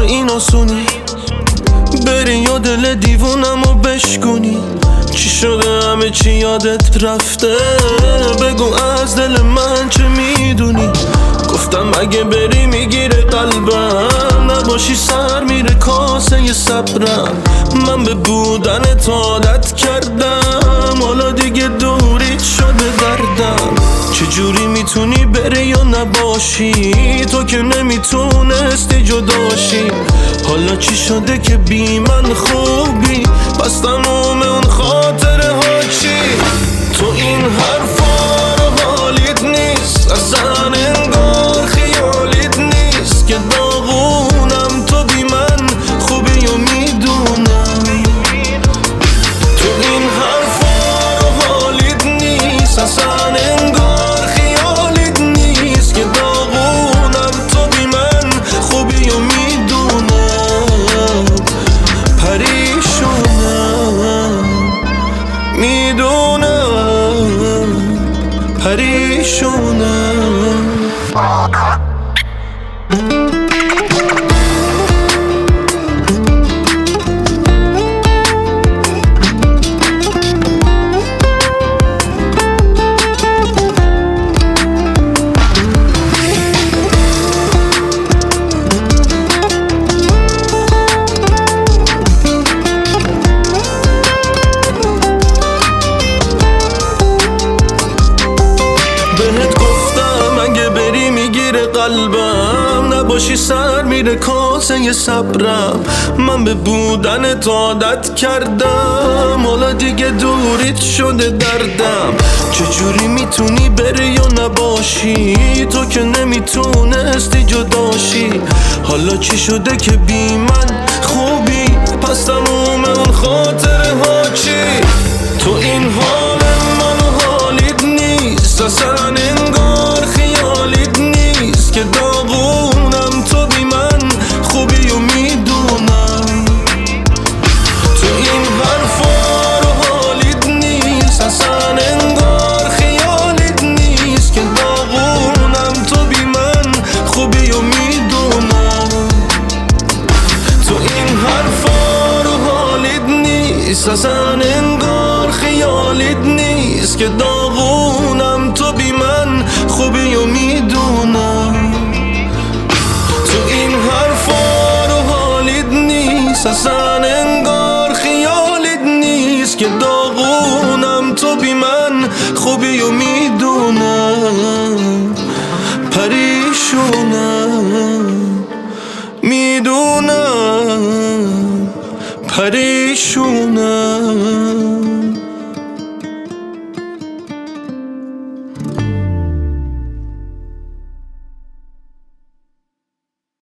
این آسونی بری یا دل دیوونمو بشکنی. چی شده همه چی یادت رفته؟ بگو از دل من چه میدونی؟ گفتم اگه بری میگیره قلبم، نباشی سر میره کاسه صبرم. من به بودنت عادت کردم، حالا دیگه دوریت شده دردم. چجوری میتونی بری یا نباشی؟ تو که نمیتونستی جداشی. حالا چی شده که بی من خوبی؟ پس تموم اون خاطره ها چی؟ تو این حرفا رو حالیت نیست، اصلا انگار خیالیت نیست که داغونم. تو بی من خوبی و میدونم. تو این حرفا رو حالیت نیست، اصلا انگار خیالیت نیست که داغونم. تو بی من خوبی و میدونم. پریشونم میدونم، پریشونم. بهت گفتم اگه بری میگیره قلبم، نباشی سر میره کاسه صبرم. من به بودنت عادت کردم، حالا دیگه دوریت شده دردم. چجوری میتونی بری یا نباشی؟ تو که نمیتونستی جداشی. حالا چی شده که بی من خوبی؟ پس تموم اون خاطره ها چی؟ تو این حال منو حالیت نیست، اصلا انگار خیالیت نیست که داغونم. تو بی من خوبی و میدونم. تو این حرفا رو حالیت نیست، اصلا انگار خیالیت نیست که داغونم. تو بی من خوبی و میدونم. تو این حرفا رو حالیت نیست، اصلا انگار خیالیت نیست که داغونم. تو بی من خوبی و میدونم. تو این حرفا رو حالیت نیست، اصلا انگار خیالیت نیست که داغونم. تو بی من خوبی و میدونم. پریشونم میدونم، پریشونم.